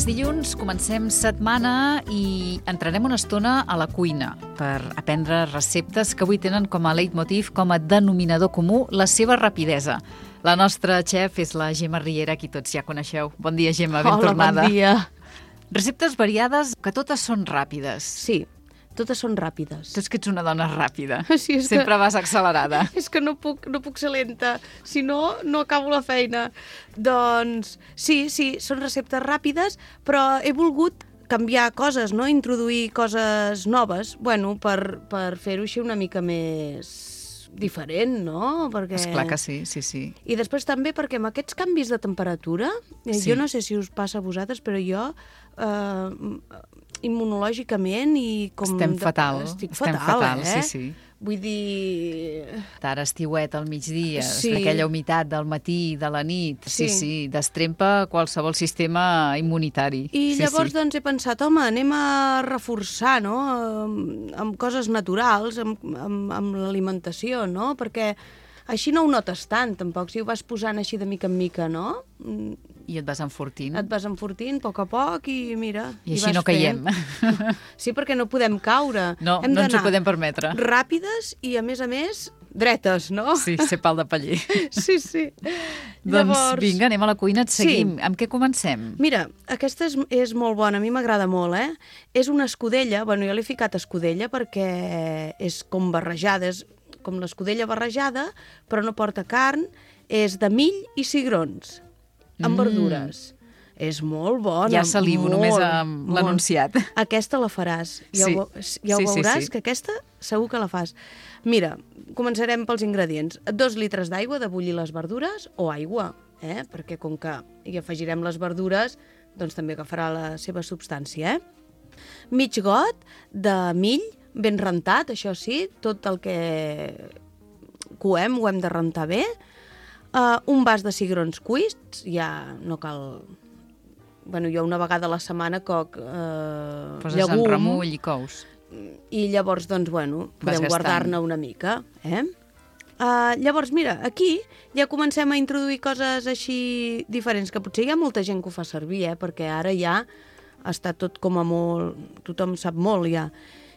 És dilluns, comencem setmana i entrarem una estona a la cuina per aprendre receptes que avui tenen com a leitmotiv, com a denominador comú, la seva rapidesa. La nostra xef és la Gemma Riera, qui tots ja coneixeu. Bon dia, Gemma, ben tornada. Hola, bon dia. Receptes variades que totes són ràpides. Sí, totes són ràpides. Tu és que ets una dona ràpida. Sí, és Sempre vas accelerada. És que no puc ser lenta, si no, no acabo la feina. Doncs sí, són receptes ràpides, però he volgut canviar coses, no? Introduir coses noves, bueno, per fer-ho així una mica més diferent, no? Perquè... Esclar que sí, sí, sí. I després també perquè amb aquests canvis de temperatura, Sí. jo no sé si us passa a vosaltres, però jo immunològicament i com... Estem fatal. Estic Estem fatal, sí, sí. Vull dir... Ara estiuet al migdia, Sí. aquella humitat del matí, de la nit, sí, destrempa qualsevol sistema immunitari. I llavors sí. doncs he pensat, home, anem a reforçar, no?, amb coses naturals, amb l'alimentació, no?, perquè així no ho notes tant, tampoc, si ho vas posant així de mica en mica, no? I et vas enfortint. Et vas enfortint a poc i mira... I així vas no caiem. Sí, perquè no podem caure. No, Hem no ens ho d'anar podem permetre. ràpides i, a més, dretes, no? Sí, ser pal de paller. Sí, sí. Doncs vinga, anem a la cuina, et seguim. Sí. Amb què comencem? Mira, aquesta és molt bona, a mi m'agrada molt, És una escudella, bueno, jo l'he ficat escudella perquè és com barrejada, és com l'escudella barrejada, però no porta carn, és de mill i cigrons, amb verdures. És molt bona. Ja salivo, molt, només amb molt. l'anunciat. Aquesta la faràs. Ja ho veuràs, que aquesta segur que la fas. Mira, començarem pels ingredients. 2 litres d'aigua, de bullir les verdures, o aigua, perquè com que hi afegirem les verdures, doncs també agafarà la seva substància, Mig got de mill, ben rentat, això sí, tot el que coem ho hem de rentar bé. Un vas de cigrons cuits, ja no cal... Bueno, jo una vegada a la setmana coc Poses llegum. en remull i cous. I llavors, doncs, bueno, Vas podem gastant. guardar-ne una mica, Llavors, mira, aquí ja comencem a introduir coses així diferents, que potser hi ha molta gent que ho fa servir, perquè ara ja està tot com a molt... Tothom sap molt, ja.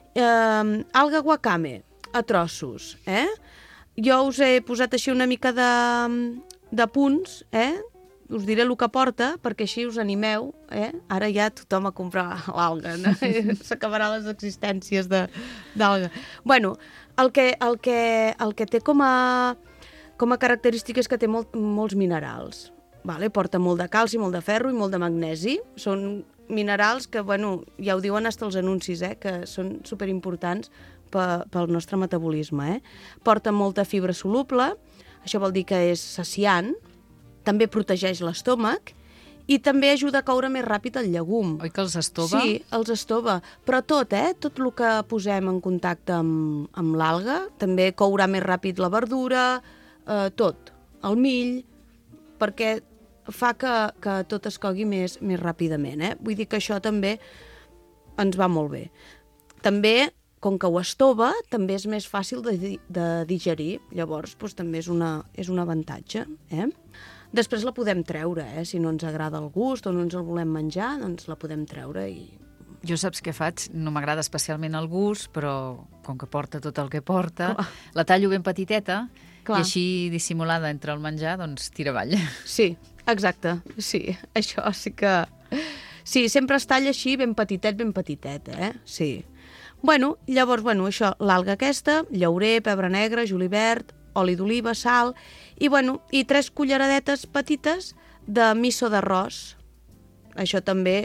Alga wakame, a trossos, Jo us he posat així una mica de punts, Us diré el que porta, perquè així us animeu, Ara ja tothom a comprar l'alga, no? S'acabarà les existències d'alga. Bueno, el que té com a característica és que té molts minerals. Vale? Porta molt de calci, molt de ferro i molt de magnesi. Són minerals que, bueno, ja ho diuen fins als anuncis, que són superimportants pel nostre metabolisme. Porta molta fibra soluble, això vol dir que és saciant, també protegeix l'estómac i també ajuda a coure més ràpid el llegum. Oi que els estova? Sí, els estova. Però tot el que posem en contacte amb l'alga, també courà més ràpid la verdura, tot. El mill, perquè fa que tot es cogui més ràpidament. Vull dir que això també ens va molt bé. També, com que ho estova, també és més fàcil de digerir. Llavors, doncs, també és un avantatge. Després la podem treure, si no ens agrada el gust o no ens el volem menjar, doncs la podem treure i... Jo saps què faig? No m'agrada especialment el gust, però com que porta tot el que porta, la tallo ben petiteta i així dissimulada entre el menjar, doncs tira avall. Sí, exacte, sí, això sí que... Sí, sempre es talla així ben petitet, Sí. Bueno, llavors, això, l'alga aquesta, llaurer, pebre negre, julivert, oli d'oliva, sal, i 3 culleradetes petites de miso d'arròs. Això també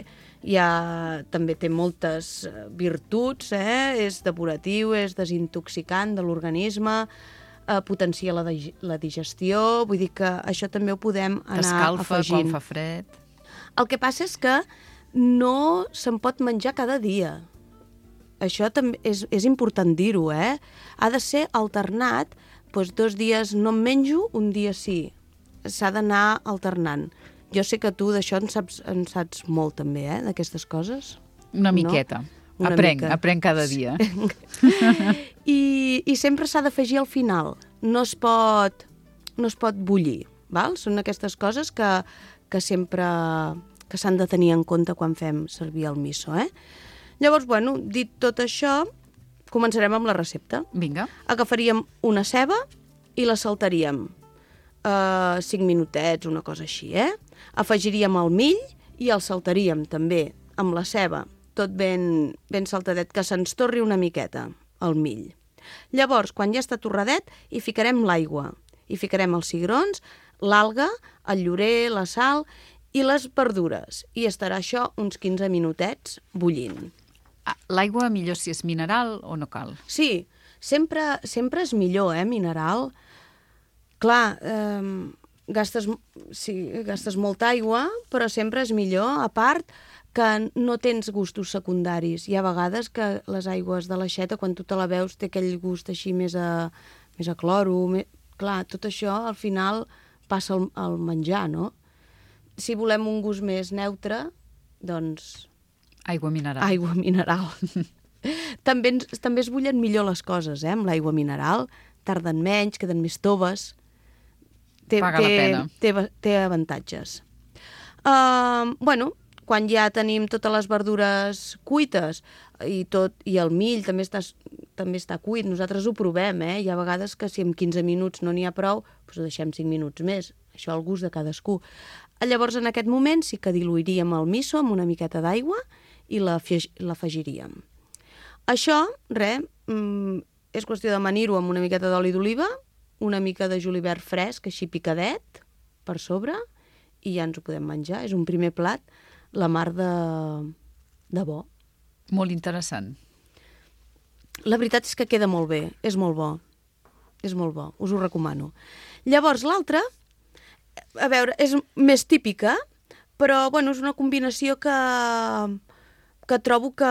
té moltes virtuts, és depuratiu, és desintoxicant de l'organisme, potencia la digestió, vull dir que això també ho podem anar Escalfa afegint. quan fa fred. El que passa és que no se'n pot menjar cada dia. Això també és important dir-ho, Ha de ser alternat, doncs 2 dies no en menjo, un dia sí. S'ha d'anar alternant. Jo sé que tu d'això en saps molt també, d'aquestes coses. Una miqueta. No? Aprenc cada dia. I sempre s'ha d'afegir al final. No es pot bullir, val? Són aquestes coses que sempre que s'han de tenir en compte quan fem servir el miso, Llavors, bueno, dit tot això, començarem amb la recepta. Vinga. Agafaríem una ceba i la saltaríem 5 minutets, una cosa així, Afegiríem el mill i el saltaríem també amb la ceba, tot ben saltadet, que se'ns torri una miqueta, el mill. Llavors, quan ja està torradet, hi ficarem l'aigua, hi ficarem els cigrons, l'alga, el llorer, la sal i les verdures. I estarà això uns 15 minutets bullint. L'aigua millor si és mineral o no cal? Sí, sempre és millor, mineral. Clar, gastes molta aigua, però sempre és millor. A part que no tens gustos secundaris. Hi ha vegades que les aigües de l'aixeta, quan tu te la veus, té aquell gust així més a cloro. Clar, tot això al final passa al menjar, no? Si volem un gust més neutre, doncs... Aigua mineral. Aigua mineral. També es bullen millor les coses, amb l'aigua mineral. Tarden menys, queden més toves. Paga la pena. Té avantatges. Bueno, quan ja tenim totes les verdures cuites i el mill també està cuit, nosaltres ho provem, Hi ha vegades que si en 15 minuts no n'hi ha prou, doncs ho deixem 5 minuts més. Això al gust de cadascú. Llavors, en aquest moment, sí que diluiríem el miso amb una miqueta d'aigua i l'afegiríem. Això, és qüestió d'amanir-ho amb una miqueta d'oli d'oliva, una mica de julivert fresc, així picadet, per sobre, i ja ens ho podem menjar. És un primer plat, la mar de bo. Molt interessant. La veritat és que queda molt bé, és molt bo. És molt bo, us ho recomano. Llavors, l'altra, a veure, és més típica, però, bueno, és una combinació que trobo que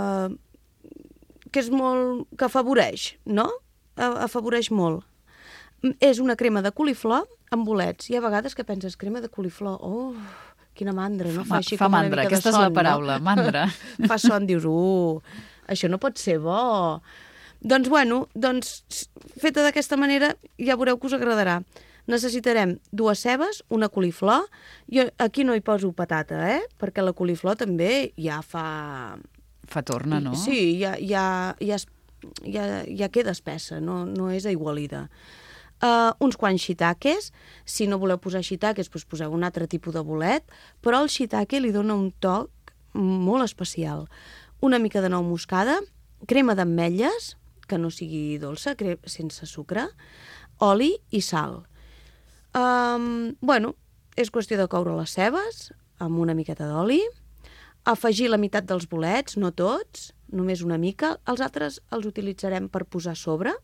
és molt... que afavoreix, no? Afavoreix molt. És una crema de coliflor amb bolets. Hi ha vegades que penses, crema de coliflor, quina mandra, no? Fa mandra, aquesta és la paraula, mandra. Fa son, dius, això no pot ser bo. Doncs, bueno, feta d'aquesta manera, ja veureu que us agradarà. Necessitarem 2 cebes, una coliflor. Jo aquí no hi poso patata, perquè la coliflor també ja fa... Fa torna, no? Sí, ja queda espessa, no és aigualida. Uns quants shiitakes. Si no voleu posar shiitakes, doncs poseu un altre tipus de bolet, però el shiitake li dona un toc molt especial. Una mica de nou moscada, crema d'ametlles, que no sigui dolça, sense sucre, oli i sal. Bueno, és qüestió de coure les cebes amb una miqueta d'oli, afegir la meitat dels bolets, no tots, només una mica. Els altres els utilitzarem per posar a sobre.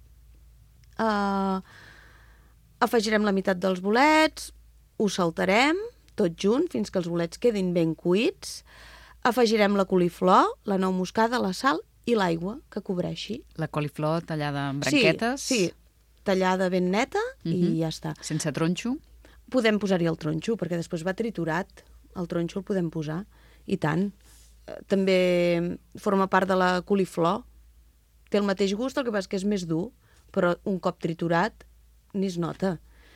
Afegirem la meitat dels bolets, ho saltarem tot junt fins que els bolets quedin ben cuits. Afegirem la coliflor, la nou moscada, la sal i l'aigua que cobreixi. La coliflor tallada en branquetes? Sí, tallada ben neta i ja està. Sense tronxo? Podem posar-hi el tronxo, perquè després va triturat. El tronxo el podem posar, i tant. També forma part de la coliflor. Té el mateix gust, el que passa és que és més dur, però un cop triturat ni es nota.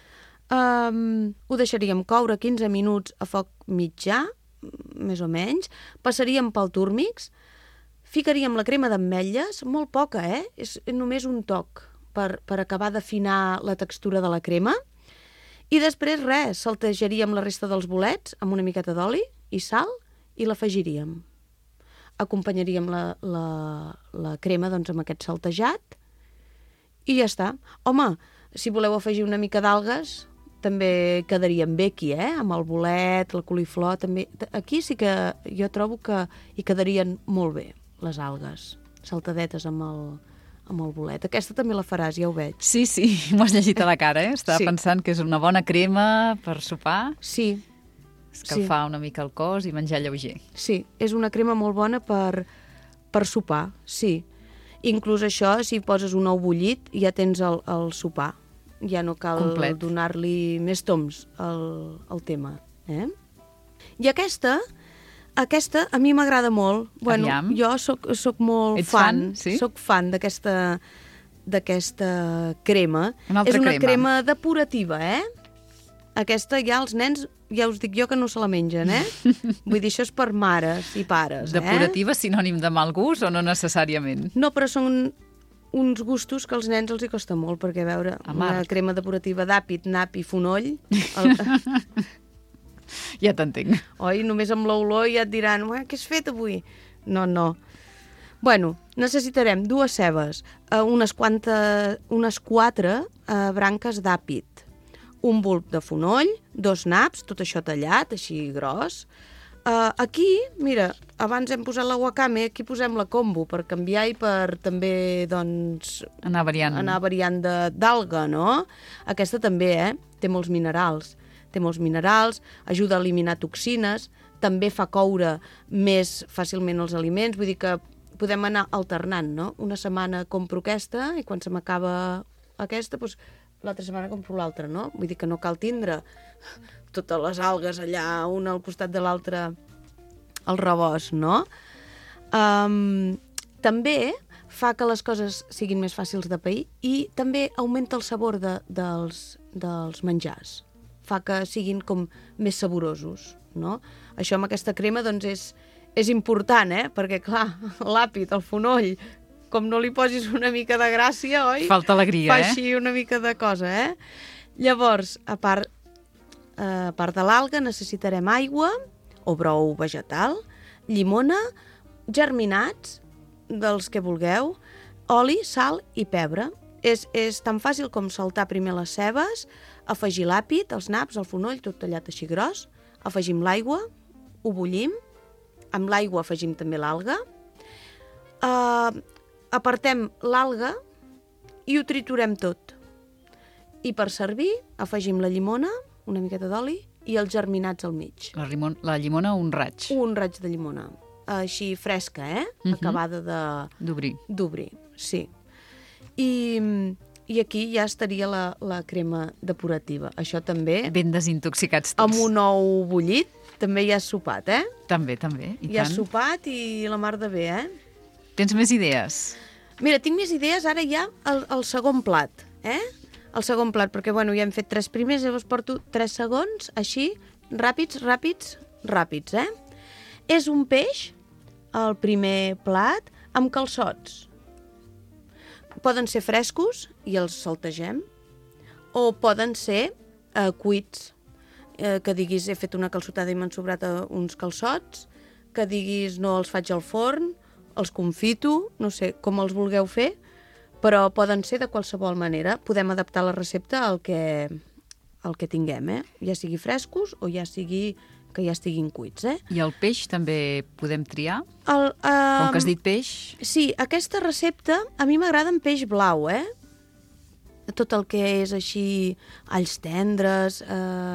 Ho deixaríem coure 15 minuts a foc mitjà, més o menys. Passaríem pel túrmix, ficaríem la crema d'ametlles, molt poca, és només un toc, per acabar d'afinar la textura de la crema. I després, saltejaríem la resta dels bolets amb una miqueta d'oli i sal i l'afegiríem. Acompanyaríem la crema amb aquest saltejat i ja està. Home, si voleu afegir una mica d'algues, també quedarien bé aquí, amb el bolet, la coliflor, també. Aquí sí que jo trobo que hi quedarien molt bé, les algues, saltadetes amb el bolet. Aquesta també la faràs, ja ho veig. Sí, m'ho has llegit a la cara, Estava pensant que és una bona crema per sopar. Sí. Escalfar una mica el cos i menjar lleuger. Sí, és una crema molt bona per sopar, sí. Inclús això, si poses un ou bullit, ja tens el sopar. Ja no cal donar-li més toms al tema. I aquesta a mi m'agrada molt. Bueno, jo soc molt fan. Soc fan d'aquesta crema. Una altra crema. És una crema depurativa, Aquesta ja els nens ja us dic jo que no se la mengen, Vull dir, això és per mares i pares, Depurativa, sinònim de mal gust o no necessàriament? No, però són uns gustos que als nens els hi costa molt, perquè, a veure, una crema depurativa d'àpid, nap i fonoll... Ja t'entenc. Oi? Només amb l'olor ja et diran, què has fet avui? No. Bueno, necessitarem 2 cebes, unes 4 branques d'àpid, un bulb de fonoll, 2 naps, tot això tallat, així gros. Aquí, mira, abans hem posat la wakame, aquí posem la kombu per canviar i per també, doncs... Anar variant d'alga, no? Aquesta també, té molts minerals. Ajuda a eliminar toxines, també fa coure més fàcilment els aliments, vull dir que podem anar alternant, no? Una setmana compro aquesta i quan se m'acaba aquesta, doncs l'altra setmana compro l'altra, no? Vull dir que no cal tindre totes les algues allà, una al costat de l'altra, al rebost, no? També fa que les coses siguin més fàcils de pair i també augmenta el sabor dels menjars. Fa que siguin com més saborosos, no? Això amb aquesta crema, doncs, és important, Perquè, clar, l'àpid, el fonoll, com no li posis una mica de gràcia, oi? Falta alegria, Fa així una mica de cosa, Llavors, a part de l'alga, necessitarem aigua o brou vegetal, llimona, germinats, dels que vulgueu, oli, sal i pebre. És tan fàcil com saltar primer les cebes, afegir l'àpid, els naps, el fonoll, tot tallat així gros, afegim l'aigua, ho bullim, amb l'aigua afegim també l'alga, apartem l'alga i ho triturem tot. I per servir afegim la llimona, una miqueta d'oli, i els germinats al mig. La llimona, un raig. Un raig de llimona. Així fresca, acabada d'obrir, sí. I aquí ja estaria la crema depurativa. Això també... Ben desintoxicats tots. Amb un ou bullit, també ja has sopat, També, i tant. Ja has sopat i la mar de bé, Tens més idees? Mira, tinc més idees ara ja al segon plat, El segon plat, perquè, bueno, ja hem fet 3 primers, llavors porto 3 segons, així, ràpids, És un peix, el primer plat, amb calçots. Poden ser frescos i els saltegem, o poden ser cuits, que diguis he fet una calçotada i m'han sobrat uns calçots, que diguis no els faig al forn, els confito, no sé, com els vulgueu fer, però poden ser de qualsevol manera. Podem adaptar la recepta al que tinguem, ja sigui frescos o ja sigui que ja estiguin cuits, I el peix també podem triar? Com que has dit peix? Sí, aquesta recepta a mi m'agrada en peix blau, Tot el que és així, alls tendres,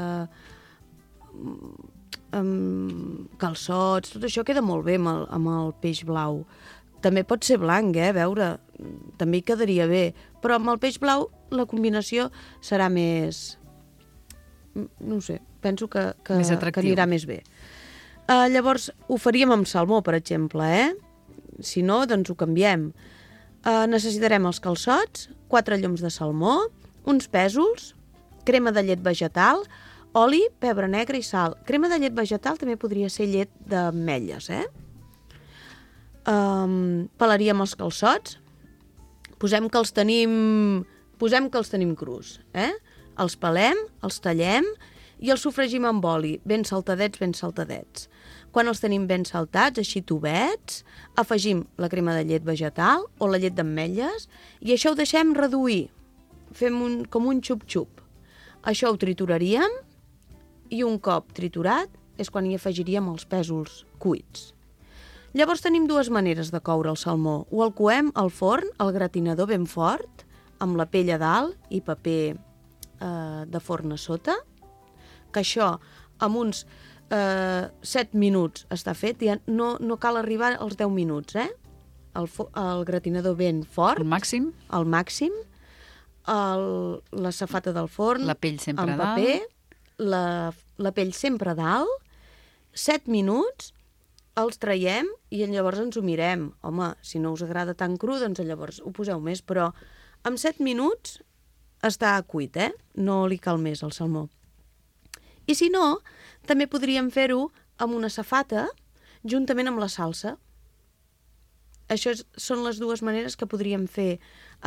calçots, tot això queda molt bé amb el peix blau. També pot ser blanc, a veure, també hi quedaria bé, però amb el peix blau la combinació serà més... no sé, penso que anirà més bé. Llavors, ho faríem amb salmó, per exemple, Si no, doncs ho canviem. Necessitarem els calçots, 4 lloms de salmó, uns pèsols, crema de llet vegetal, oli, pebre negre i sal. Crema de llet vegetal també podria ser llet d'ametlles, Pelaríem els calçots, posem que els tenim crus, Els pelem, els tallem i els sofregim amb oli, ben saltadets. Quan els tenim ben saltats, així tubets, afegim la crema de llet vegetal o la llet d'ametlles i això ho deixem reduir. Fem com un xup-xup. Això ho trituraríem i un cop triturat és quan hi afegiríem els pèsols cuits. Llavors tenim 2 maneres de coure el salmó. O el coem al forn, al gratinador ben fort, amb la pell a dalt i paper de forn a sota, que això amb uns 7 minuts està fet, ja no cal arribar als 10 minuts, el gratinador ben fort. El màxim? El màxim. La safata del forn. La pell sempre amb paper, la pell sempre a dalt. 7 minuts, els traiem i llavors ens ho mirem. Home, si no us agrada tan cru, doncs llavors ho poseu més, però amb 7 minuts està cuit, no li cal més al salmó. I si no, també podríem fer-ho amb una safata, juntament amb la salsa. Això són les dues maneres que podríem fer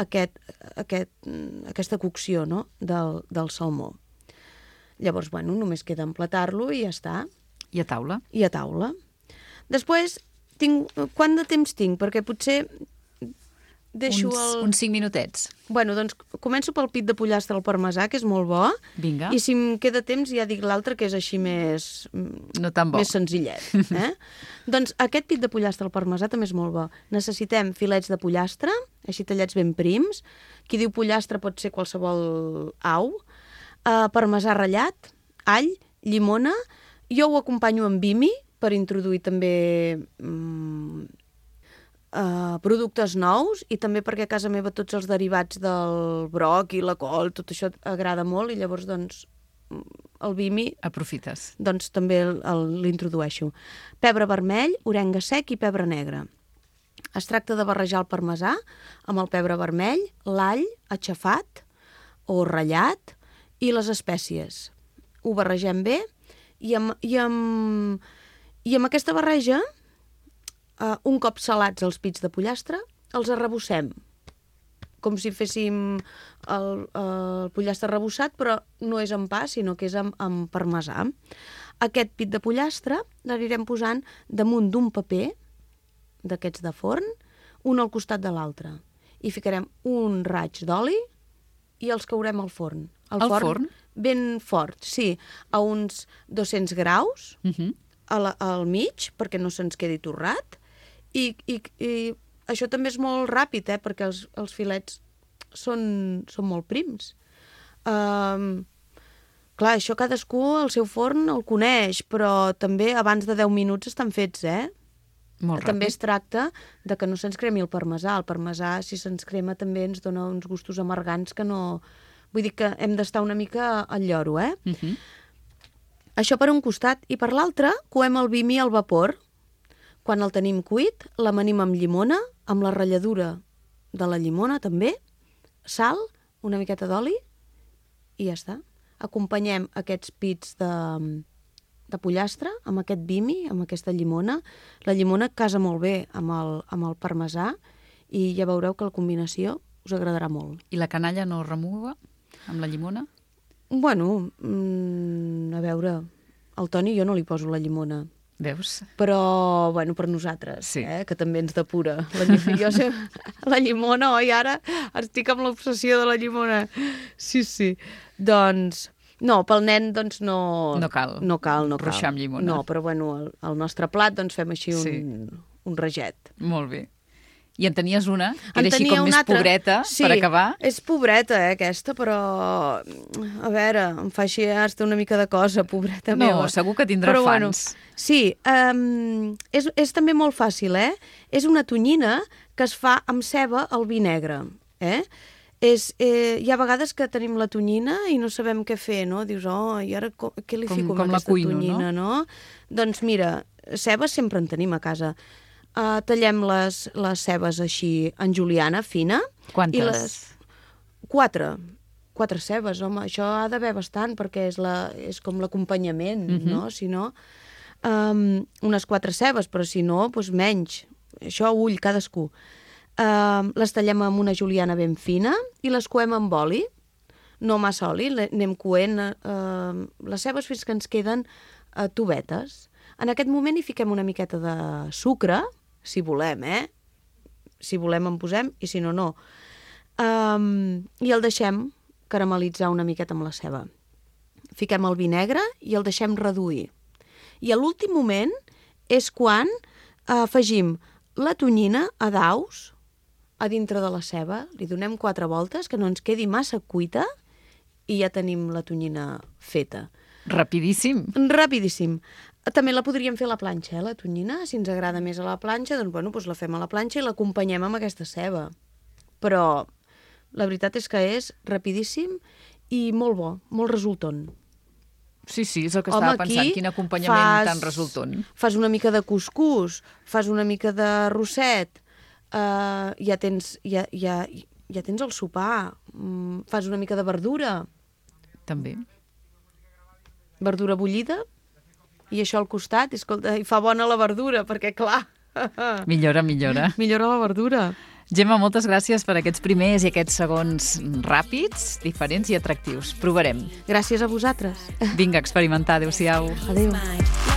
aquesta cocció, no? del salmó. Llavors, bueno, només queda emplatar-lo i ja està. I a taula? I a taula. Després, quant de temps tinc? Perquè potser deixo uns 5 minutets. Bueno, doncs començo pel pit de pollastre al parmesà, que és molt bo. Vinga. I si em queda temps ja dic l'altre, que és així més... No tan bo. Més senzillet. Doncs aquest pit de pollastre al parmesà també és molt bo. Necessitem filets de pollastre, així tallats ben prims. Qui diu pollastre pot ser qualsevol au. Parmesà ratllat, all, llimona. Jo ho acompanyo amb bimi per introduir també... productes nous i també perquè a casa meva tots els derivats del broc i la col, tot això agrada molt i llavors doncs el bimi aprofites. Doncs també l'introdueixo. Pebre vermell, orenga sec i pebre negre. Es tracta de barrejar el parmesà amb el pebre vermell, l'all aixafat o ratllat i les espècies. Ho barregem bé i amb aquesta barreja un cop salats els pits de pollastre, els arrebossem, com si féssim el pollastre arrebossat, però no és amb pa, sinó que és amb parmesà. Aquest pit de pollastre l'anirem posant damunt d'un paper d'aquests de forn, un al costat de l'altre. I ficarem un raig d'oli i els caurem al forn. Al forn? Ben fort, sí, a uns 200 graus, al mig, perquè no se'ns quedi torrat. I això també és molt ràpid, perquè els filets són molt prims. Clar, això cadascú al seu forn el coneix, però també abans de 10 minuts estan fets, Molt també ràpid. es tracta de que no se'ns cremi el parmesà. El parmesà, si se'ns crema, també ens dona uns gustos amargants que no... Vull dir que hem d'estar una mica al lloro, Això per un costat. I per l'altre, coem el bimi al vapor. Quan el tenim cuit, l'amanim amb llimona, amb la ratlladura de la llimona també, sal, una miqueta d'oli i ja està. Acompanyem aquests pits de pollastre amb aquest bimi, amb aquesta llimona. La llimona casa molt bé amb el parmesà i ja veureu que la combinació us agradarà molt. I la canalla no remuga amb la llimona? Bueno, a veure, al Toni jo no li poso la llimona. Veus? Però, bueno, per nosaltres, sí. Que també ens depura. La llimona, oi, ara estic amb l'obsessió de la llimona. Sí, sí. Doncs, no, pel nen, doncs no... No cal. No cal. Ruixar amb llimona. No, però, bueno, al nostre plat, doncs fem així un raget. Molt bé. I en tenies una, que era així com més pobreta, sí, per acabar? És pobreta, aquesta, però... A veure, em fa així hasta una mica de cosa, pobreta meva. No, segur que tindrà fans. Bueno, sí, és també molt fàcil, És una tonyina que es fa amb ceba al vi negre, Hi ha vegades que tenim la tonyina i no sabem què fer, no? Dius, i ara què li fico amb aquesta tonyina, no? Doncs mira, cebes sempre en tenim a casa. Tallem les cebes així en juliana, fina. Quantes? 4 cebes, home, això ha d'haver bastant perquè és com l'acompanyament, no? Si no, unes 4 cebes, però si no, doncs menys. Això a ull, cadascú. Les tallem amb una juliana ben fina i les coem amb oli, no massa oli, anem coent les cebes fins que ens queden tubetes. En aquest moment hi fiquem una miqueta de sucre, si volem, Si volem en posem, i si no, no. I el deixem caramel·litzar una miqueta amb la ceba. Fiquem el vi negre i el deixem reduir. I a l'últim moment és quan afegim la tonyina a daus a dintre de la ceba, li donem 4 voltes, que no ens quedi massa cuita, i ja tenim la tonyina feta. Rapidíssim. Rapidíssim. També la podríem fer a la planxa, la tonyina. Si ens agrada més a la planxa, doncs la fem a la planxa i l'acompanyem amb aquesta ceba. Però la veritat és que és rapidíssim i molt bo, molt resultant. Sí, és el que estava pensant, quin acompanyament tan resultant. Fas una mica de cuscús, fas una mica de rosset, ja tens el sopar, fas una mica de verdura. També. verdura bullida, i això al costat, escolta, i fa bona la verdura, perquè clar... Millora. Millora la verdura. Gemma, moltes gràcies per aquests primers i aquests segons ràpids, diferents i atractius. Provarem. Gràcies a vosaltres. Vinga, a experimentar. Adéu-siau. Adéu.